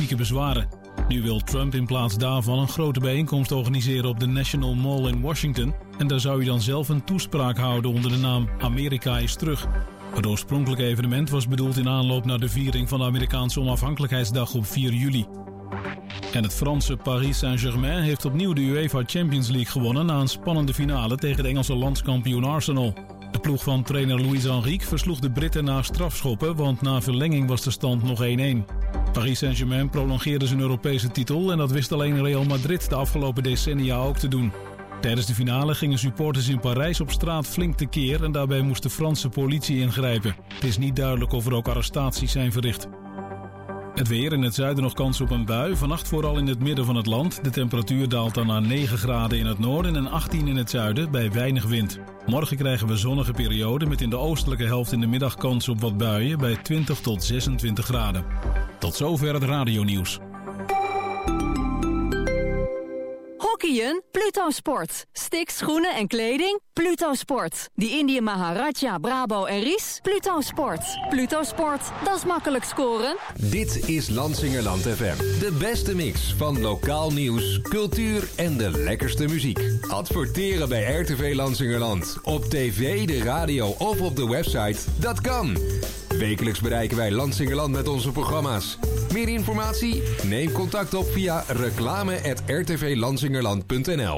logistieke bezwaren. Nu wil Trump in plaats daarvan een grote bijeenkomst organiseren op de National Mall in Washington. En daar zou hij dan zelf een toespraak houden onder de naam Amerika is terug. Het oorspronkelijke evenement was bedoeld in aanloop naar de viering van de Amerikaanse onafhankelijkheidsdag op 4 juli. En het Franse Paris Saint-Germain heeft opnieuw de UEFA Champions League gewonnen na een spannende finale tegen de Engelse landskampioen Arsenal. De ploeg van trainer Luis Enrique versloeg de Britten na strafschoppen, want na verlenging was de stand nog 1-1. Paris Saint-Germain prolongeerde zijn Europese titel en dat wist alleen Real Madrid de afgelopen decennia ook te doen. Tijdens de finale gingen supporters in Parijs op straat flink tekeer en daarbij moest de Franse politie ingrijpen. Het is niet duidelijk of er ook arrestaties zijn verricht. Het weer, in het zuiden nog kans op een bui. Vannacht vooral in het midden van het land. De temperatuur daalt dan naar 9 graden in het noorden en 18 in het zuiden bij weinig wind. Morgen krijgen we zonnige perioden met in de oostelijke helft in de middag kans op wat buien bij 20 tot 26 graden. Tot zover het radionieuws. Hockeyen? Pluto Sport. Sticks, schoenen en kleding? Pluto Sport. Die Indië Maharaja, Brabo en Ries? Pluto Sport. Pluto Sport, dat is makkelijk scoren. Dit is Lansingerland FM. De beste mix van lokaal nieuws, cultuur en de lekkerste muziek. Adverteren bij RTV Lansingerland. Op tv, de radio of op de website. Dat kan. Wekelijks bereiken wij Lansingerland met onze programma's. Meer informatie? Neem contact op via reclame@rtvlansingerland.nl.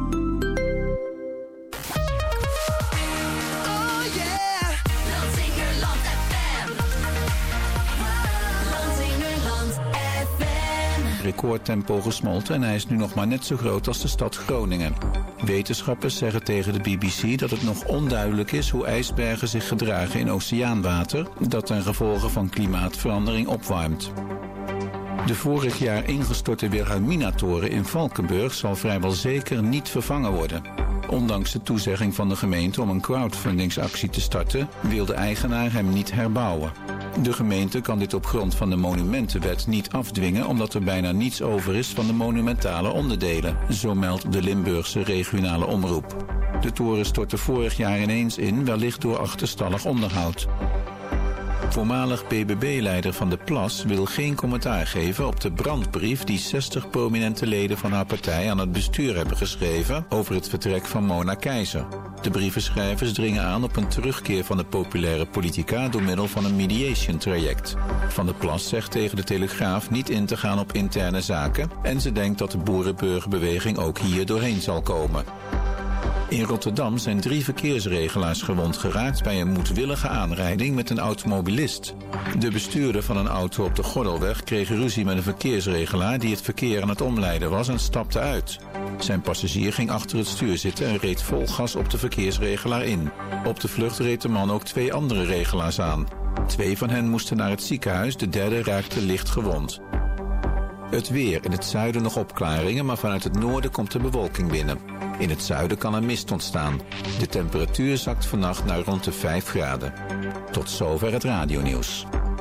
Recordtempo gesmolten en hij is nu nog maar net zo groot als de stad Groningen. Wetenschappers zeggen tegen de BBC dat het nog onduidelijk is hoe ijsbergen zich gedragen in oceaanwater dat ten gevolge van klimaatverandering opwarmt. De vorig jaar ingestorte Wilhelmina-toren in Valkenburg zal vrijwel zeker niet vervangen worden. Ondanks de toezegging van de gemeente om een crowdfundingsactie te starten, wil de eigenaar hem niet herbouwen. De gemeente kan dit op grond van de Monumentenwet niet afdwingen omdat er bijna niets over is van de monumentale onderdelen, zo meldt de Limburgse regionale omroep. De toren stortte vorig jaar ineens in, wellicht door achterstallig onderhoud. Voormalig BBB-leider Van der Plas wil geen commentaar geven op de brandbrief die 60 prominente leden van haar partij aan het bestuur hebben geschreven over het vertrek van Mona Keizer. De brievenschrijvers dringen aan op een terugkeer van de populaire politica door middel van een mediation-traject. Van der Plas zegt tegen de Telegraaf niet in te gaan op interne zaken en ze denkt dat de boerenburgerbeweging ook hier doorheen zal komen. In Rotterdam zijn 3 verkeersregelaars gewond geraakt bij een moedwillige aanrijding met een automobilist. De bestuurder van een auto op de Gordelweg kreeg ruzie met een verkeersregelaar die het verkeer aan het omleiden was en stapte uit. Zijn passagier ging achter het stuur zitten en reed vol gas op de verkeersregelaar in. Op de vlucht reed de man ook 2 andere regelaars aan. 2 van hen moesten naar het ziekenhuis, de derde raakte licht gewond. Het weer, in het zuiden nog opklaringen, maar vanuit het noorden komt de bewolking binnen. In het zuiden kan er mist ontstaan. De temperatuur zakt vannacht naar rond de 5 graden. Tot zover het radionieuws.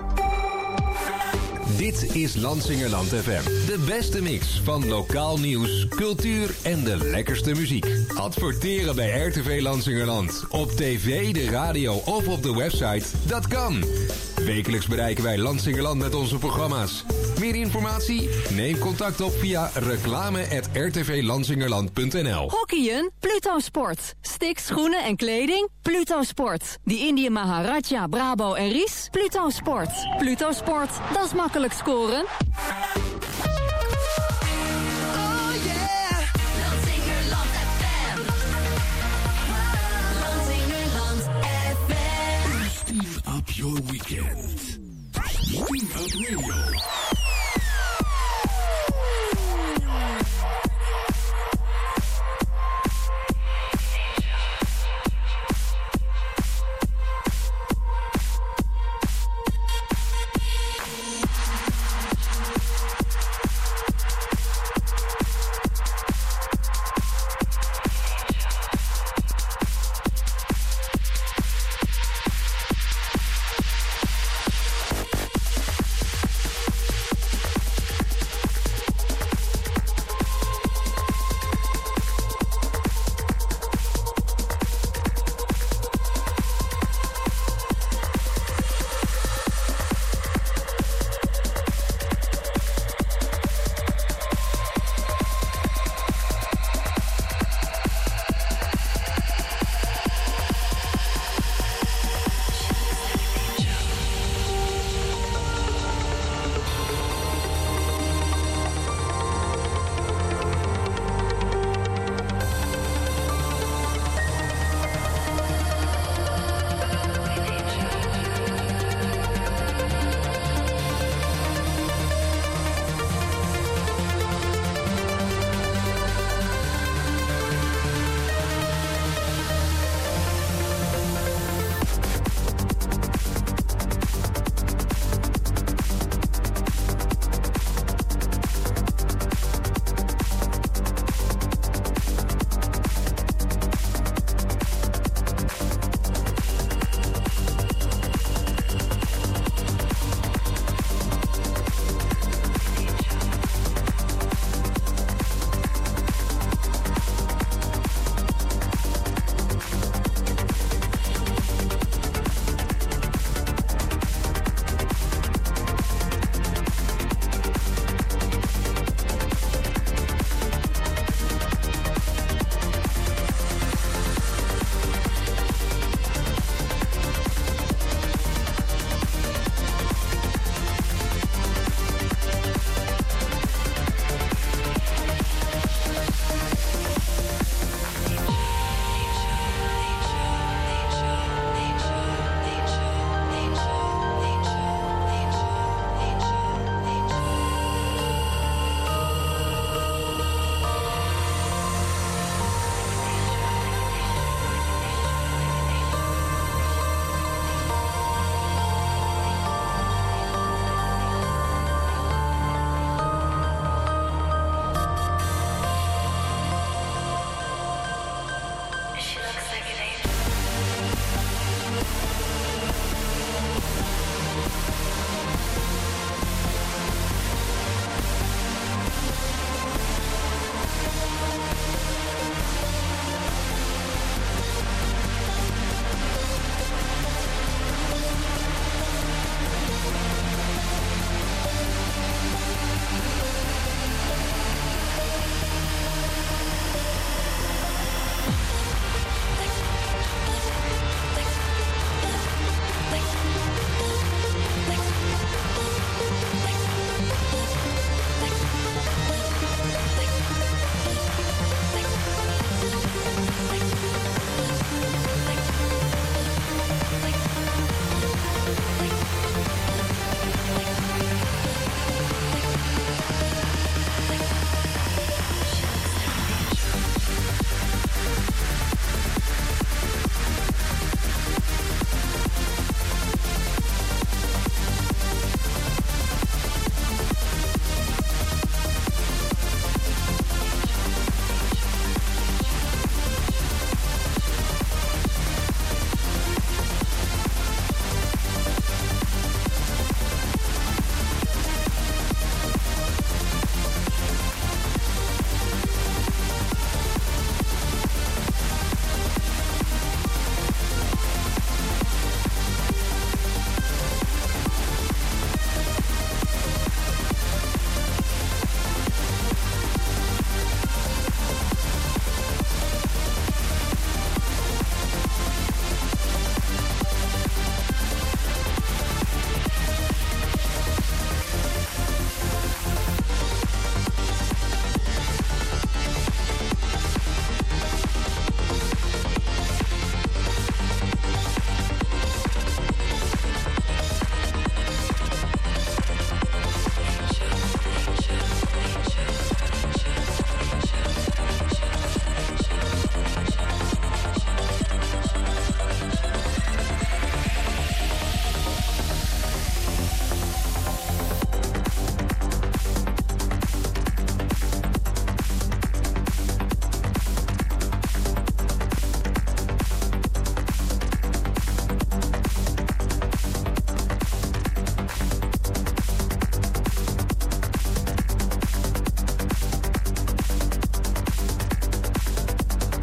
Dit is Lansingerland FM. De beste mix van lokaal nieuws, cultuur en de lekkerste muziek. Adverteren bij RTV Lansingerland. Op tv, de radio of op de website. Dat kan. Wekelijks bereiken wij Lansingerland met onze programma's. Meer informatie? Neem contact op via reclame@rtvlansingerland.nl. Hockeyen? Pluto Sport. Sticks, schoenen en kleding? Pluto Sport. Die Indië Maharaja, Brabo en Ries? Pluto Sport. Pluto Sport, dat is makkelijk scoren. Up your weekend. Steam Up Radio.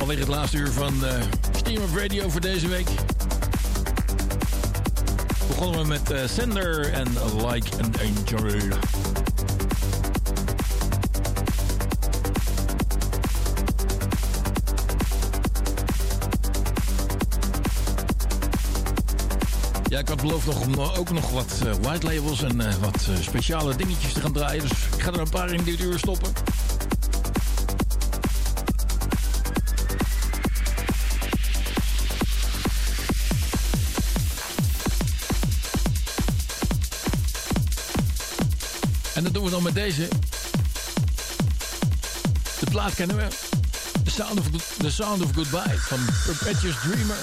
Alweer het laatste uur van Steam Up Radio voor deze week. Begonnen we met Sender en Like an Angel. Ja, ik had beloofd ook nog wat white labels en wat speciale dingetjes te gaan draaien. Dus ik ga er een paar in dit uur stoppen. En dat doen we dan met deze. De plaat kennen we. The Sound of Goodbye van Perpetuous Dreamer.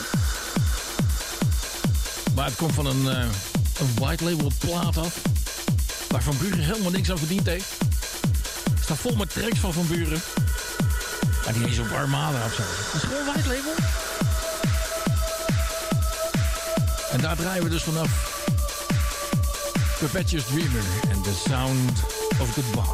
Maar het komt van een white label plaat af. Waar Van Buren helemaal niks aan verdiend heeft. Het staat vol met tracks van Buren. Maar die is op Armada of zo. Dat is gewoon white label. En daar draaien we dus vanaf. Perpetuous Dreamer and The Sound of Goodbye.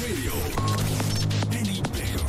Radio. Andy Becker.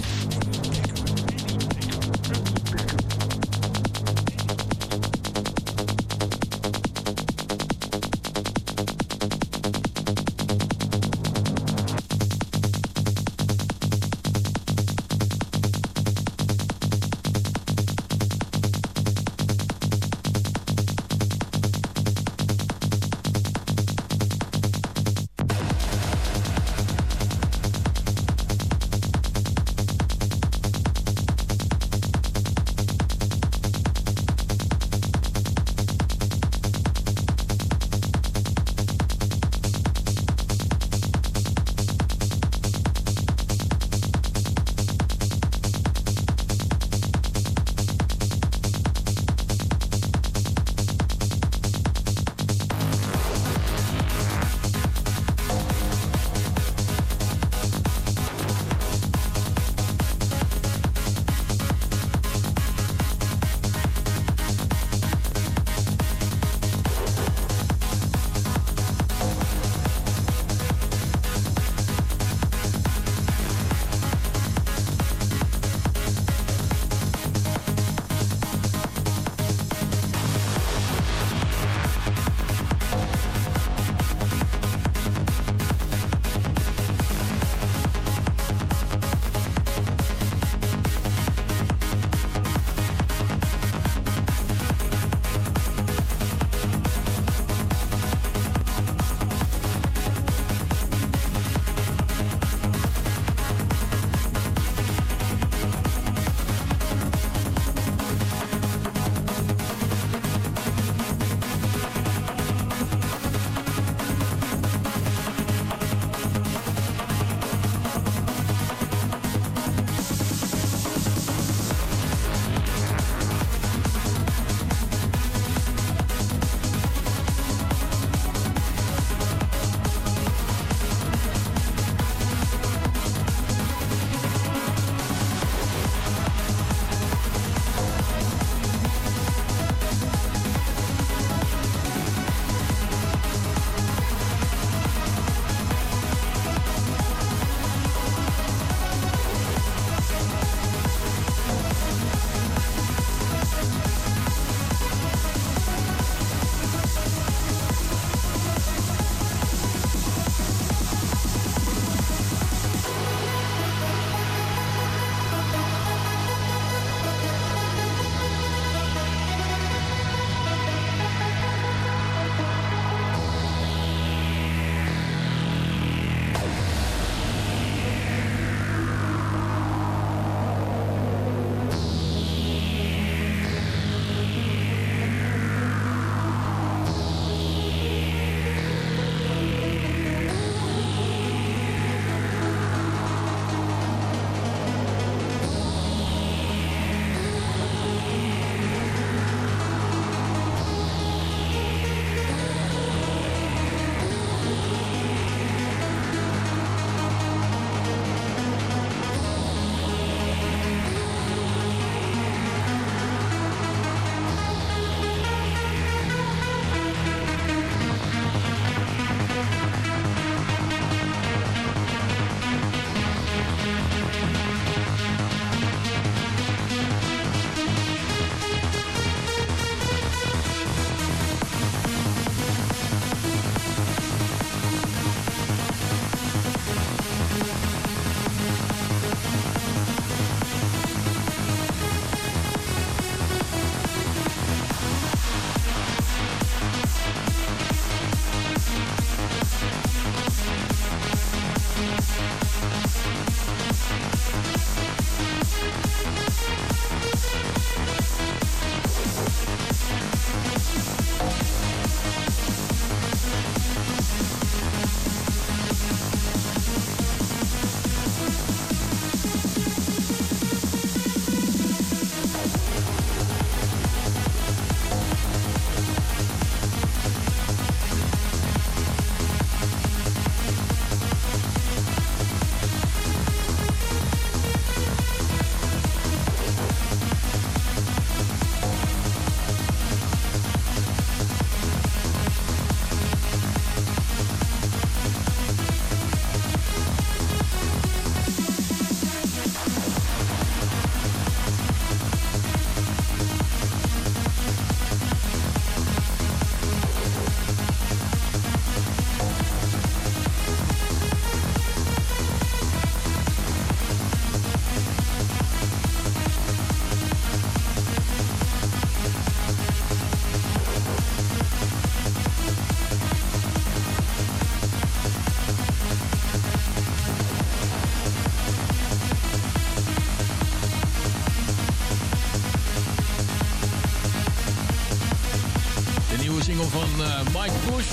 van Mike Push.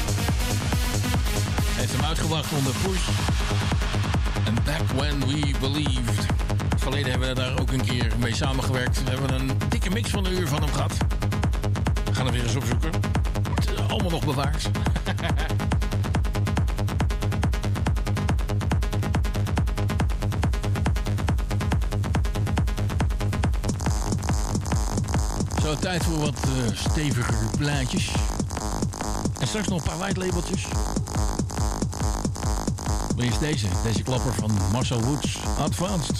Heeft hem uitgebracht onder Push. En Back When We Believed. In het verleden hebben we daar ook een keer mee samengewerkt. We hebben een dikke mix van een uur van hem gehad. We gaan hem weer eens opzoeken. Het is allemaal nog bewaard. Zo, tijd voor wat steviger plaatjes. En straks nog een paar white labeltjes. Maar eerst deze klapper van Marcel Woods, Advanced.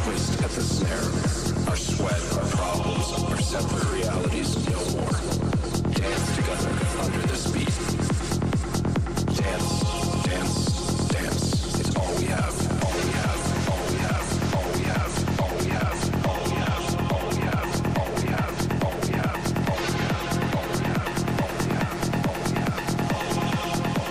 twist at the snare. Our sweat, our problems, our separate realities, no more. Dance together under this beat. Dance, dance, dance. It's all we have, all we have, all we have, all we have, all we have, all we have, all we have, all we have, all we have, all we have, all we have, all we have, all we have, all we have.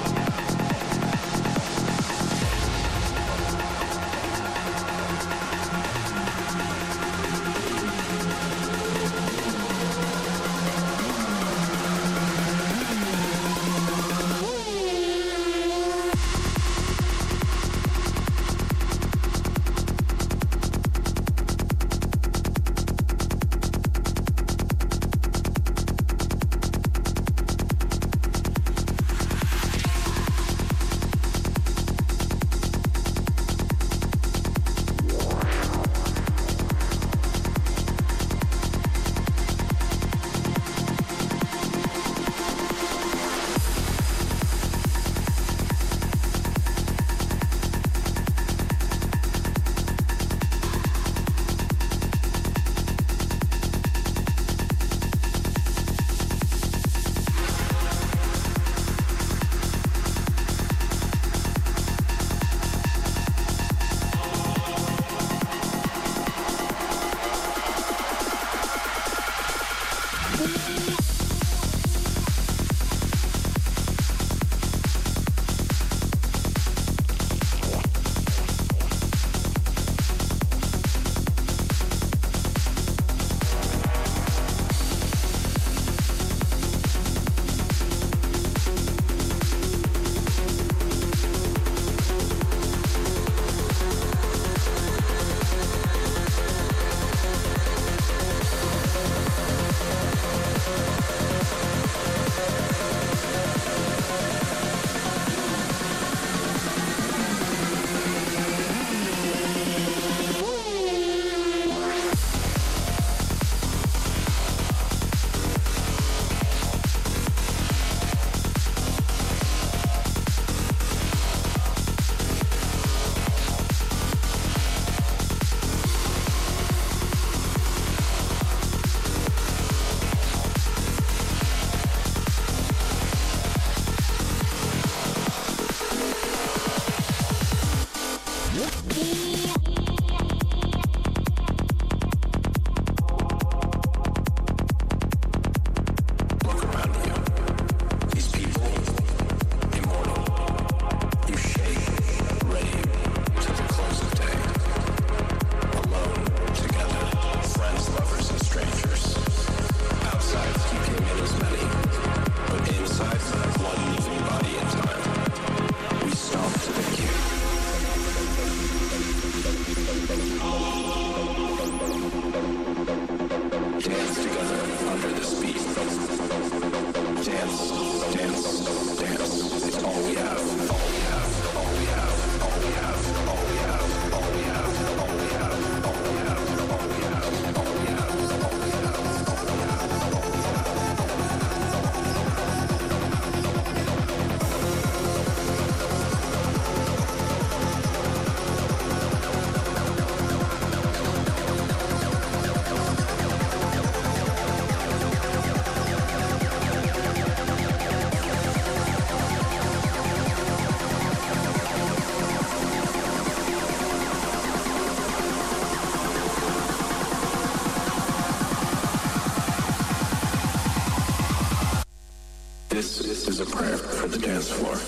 This is a prayer for the dance floor.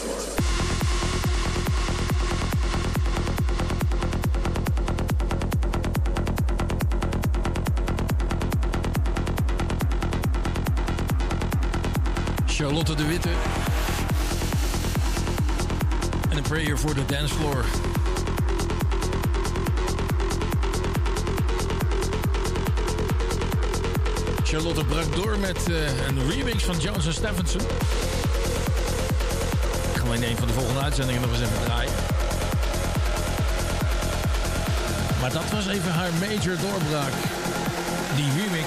Charlotte de Witte. En een prayer for the dance floor. Charlotte brak door met een remix van Jones en Stephenson. Ik ga wel in een van de volgende uitzendingen nog eens even draaien. Maar dat was even haar major doorbraak. Die remix.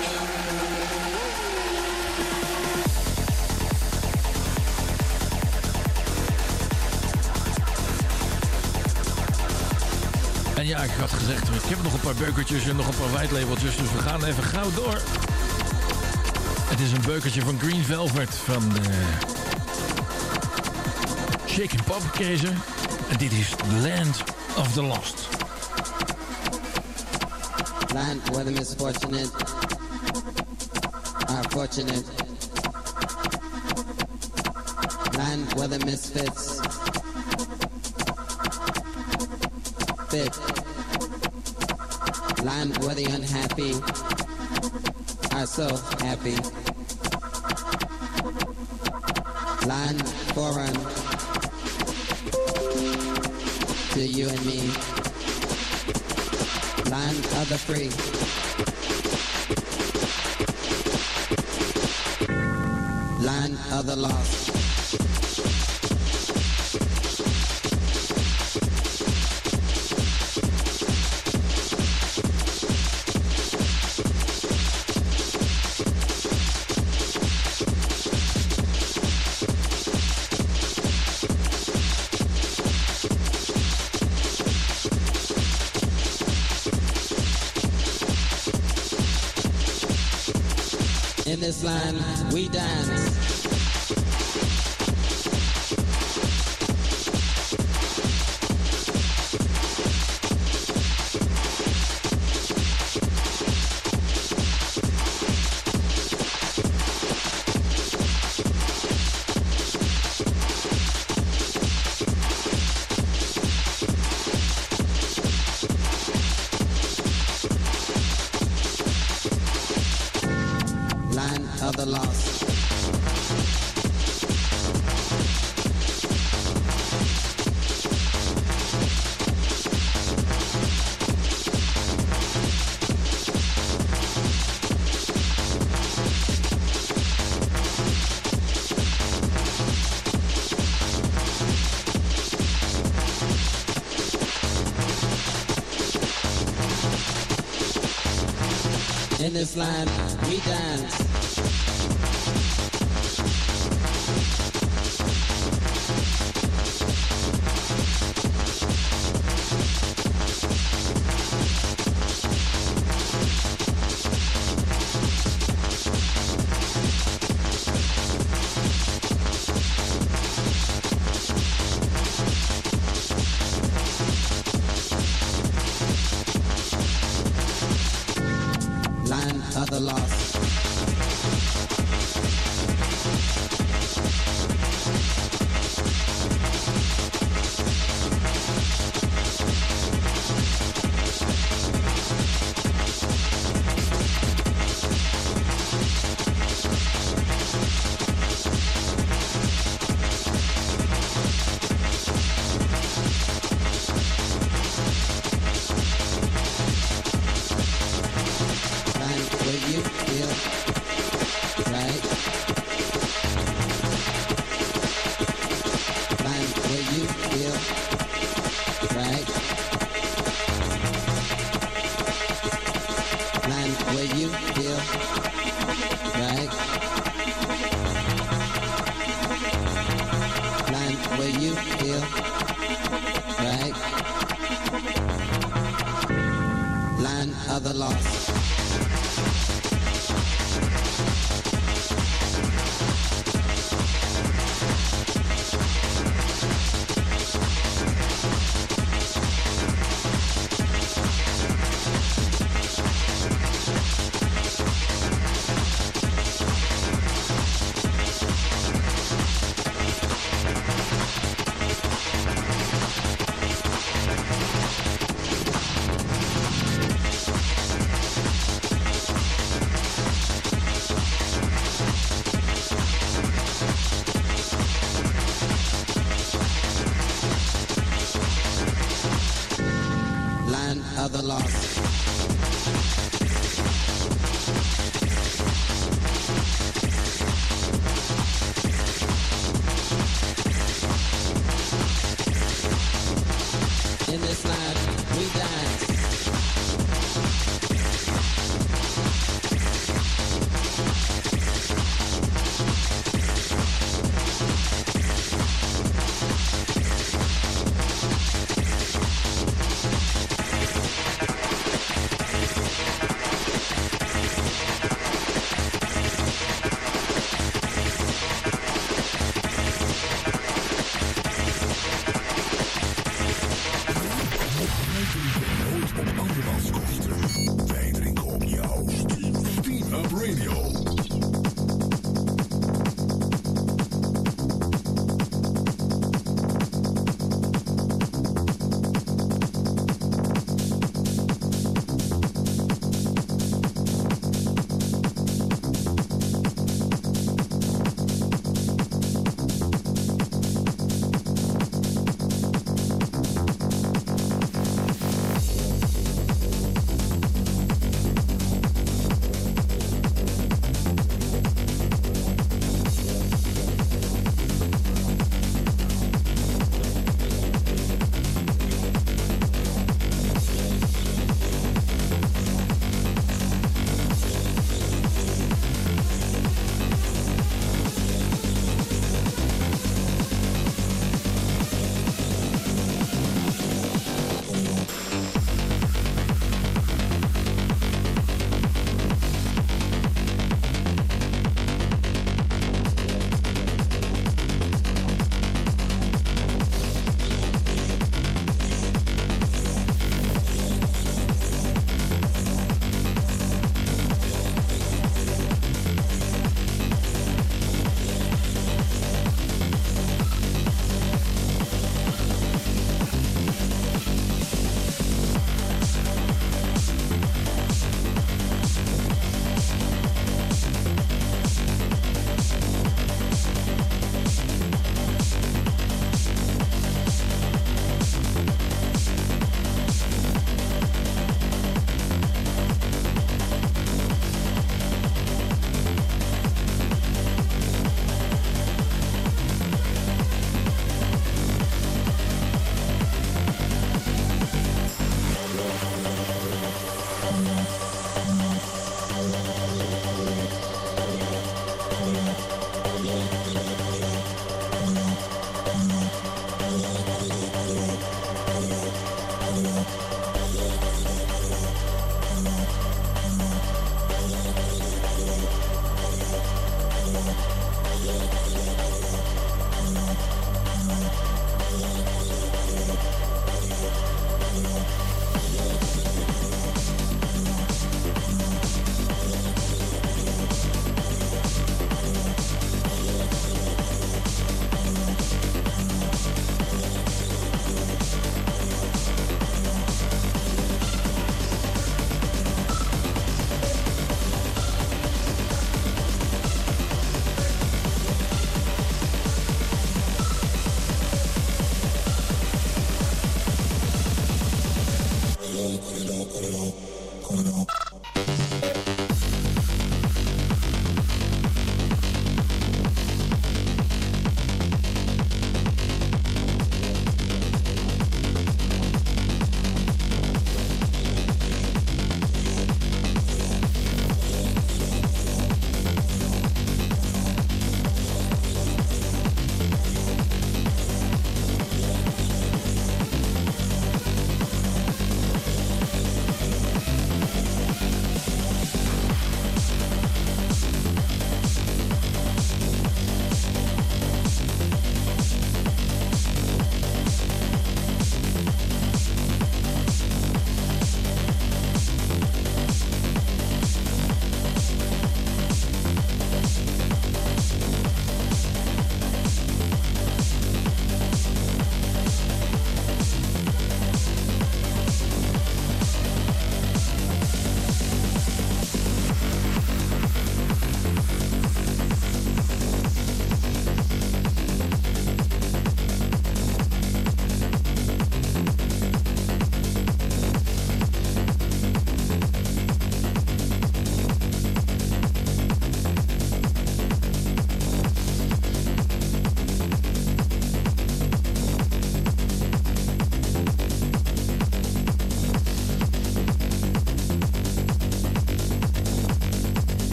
En ja, ik had gezegd, ik heb nog een paar beukertjes en nog een paar whitelabeltjes, dus we gaan even gauw door. Het is een beukertje van Green Velvet van Shake and Pop, Keizer. En dit is Land of the Lost. Land where the misfortunate are fortunate. Land where the misfits fit. Land where the unhappy are so happy. Land foreign to you and me. Land of the free. Land of the lost. In this land we dance. Of the lost. In this land we dance. Land of the lost. Of the lost. Of the lost. In this land we dance. Nooit op andermans kosten. Wij drinken op jouw Steam Up Radio.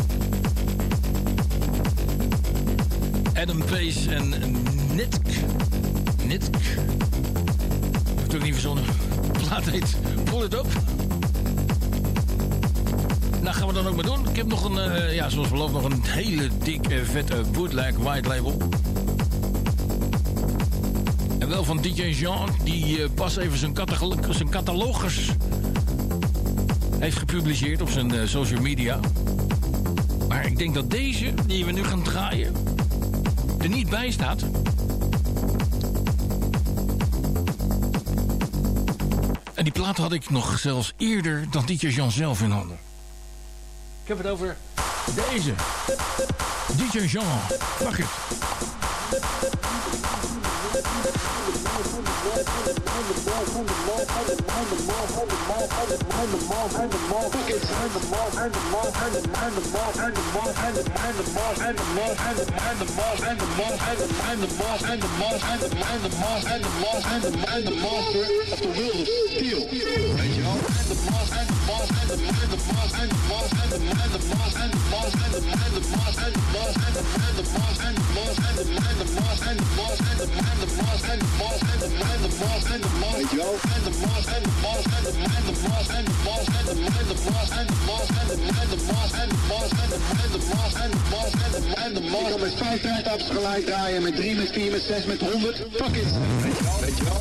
Adam Pace en Nitk Magnetic. Heeft ook niet verzonnen. De plaat heet Pull It Up. Nou, gaan we dan ook maar doen. Ik heb nog een, zoals beloofd, nog een hele dikke, vette bootleg white label. En wel van DJ Jean, die pas even zijn catalogus heeft gepubliceerd op zijn social media. Maar ik denk dat deze, die we nu gaan draaien, er niet bij staat. En die plaat had ik nog zelfs eerder dan DJ Jean zelf in handen. Ik heb het over deze. DJ Jean. Pak het. Ik kan met 5 tijdtaps gelijk draaien, met 3, met 4, met 6, met 100. Fuck it. Weet je wel?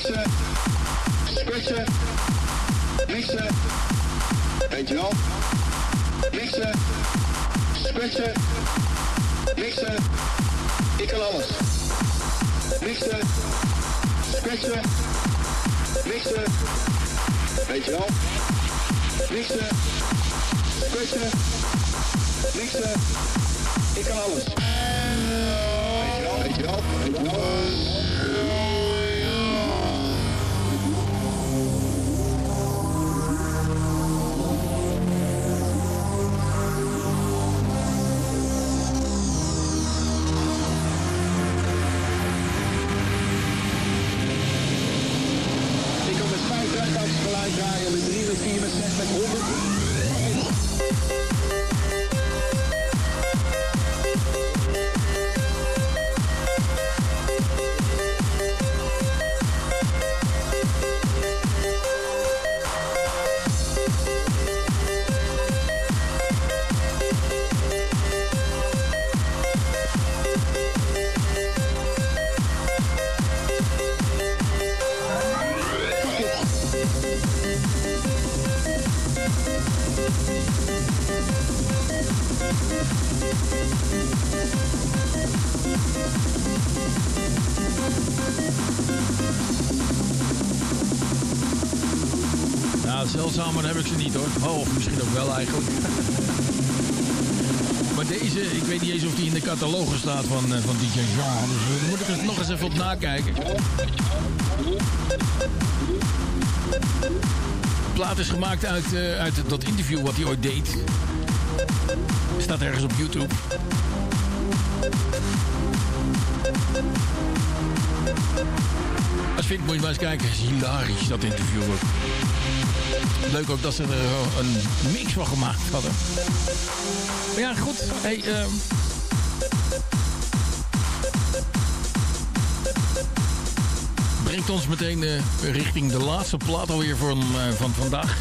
mixen, scratchen, mixen, weet je wel, mixen, scratchen, mixen, ik kan alles. Mixen, scratchen, mixen, weet je wel, mixen, scratchen, mixen, ik kan alles. Weet je wel, weet je wel. Gelijk draaien met 3, met 4, met 6, met 100. Zeldzamer heb ik ze niet hoor. Oh, of misschien ook wel eigenlijk. Maar deze, ik weet niet eens of die in de catalogus staat van DJ Jean. Dus daar moet ik er nog eens even op nakijken. De plaat is gemaakt uit dat interview wat hij ooit deed. Staat ergens op YouTube. Als je vindt, moet je maar eens kijken. Het is hilarisch, dat interview ook. Leuk ook dat ze er een mix van gemaakt hadden. Maar ja, goed. Hey, brengt ons meteen richting de laatste plaat alweer van vandaag.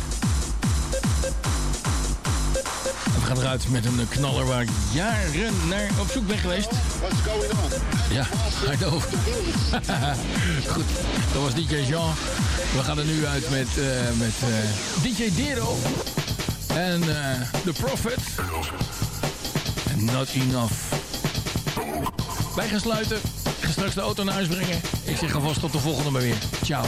We gaan eruit met een knaller waar ik jaren naar op zoek ben geweest. What's going on? Ja, I know. Goed, dat was DJ Jean. We gaan er nu uit met DJ Dero en The Prophet. En Not Enough. Wij gaan sluiten. Ik ga straks de auto naar huis brengen. Ik zeg alvast tot de volgende maar weer. Ciao.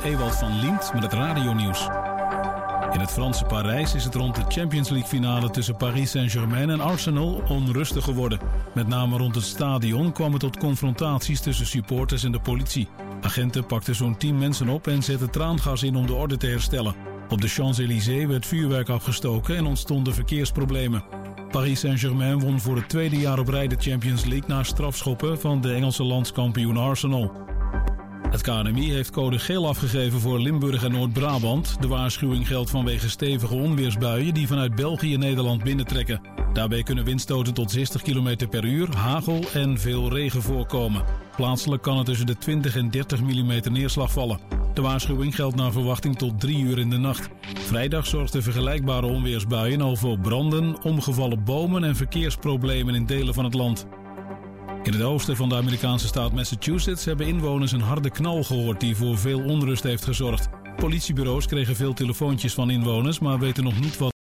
Ewald van Liemt met het radionieuws. In het Franse Parijs is het rond de Champions League finale tussen Paris Saint-Germain en Arsenal onrustig geworden. Met name rond het stadion kwam het tot confrontaties tussen supporters en de politie. Agenten pakten zo'n 10 mensen op en zetten traangas in om de orde te herstellen. Op de Champs-Élysées werd vuurwerk afgestoken en ontstonden verkeersproblemen. Paris Saint-Germain won voor het tweede jaar op rij de Champions League na strafschoppen van de Engelse landskampioen Arsenal. Het KNMI heeft code geel afgegeven voor Limburg en Noord-Brabant. De waarschuwing geldt vanwege stevige onweersbuien die vanuit België Nederland binnentrekken. Daarbij kunnen windstoten tot 60 km per uur, hagel en veel regen voorkomen. Plaatselijk kan er tussen de 20 en 30 mm neerslag vallen. De waarschuwing geldt naar verwachting tot 3 uur in de nacht. Vrijdag zorgden vergelijkbare onweersbuien al voor branden, omgevallen bomen en verkeersproblemen in delen van het land. In het oosten van de Amerikaanse staat Massachusetts hebben inwoners een harde knal gehoord die voor veel onrust heeft gezorgd. Politiebureaus kregen veel telefoontjes van inwoners, maar weten nog niet wat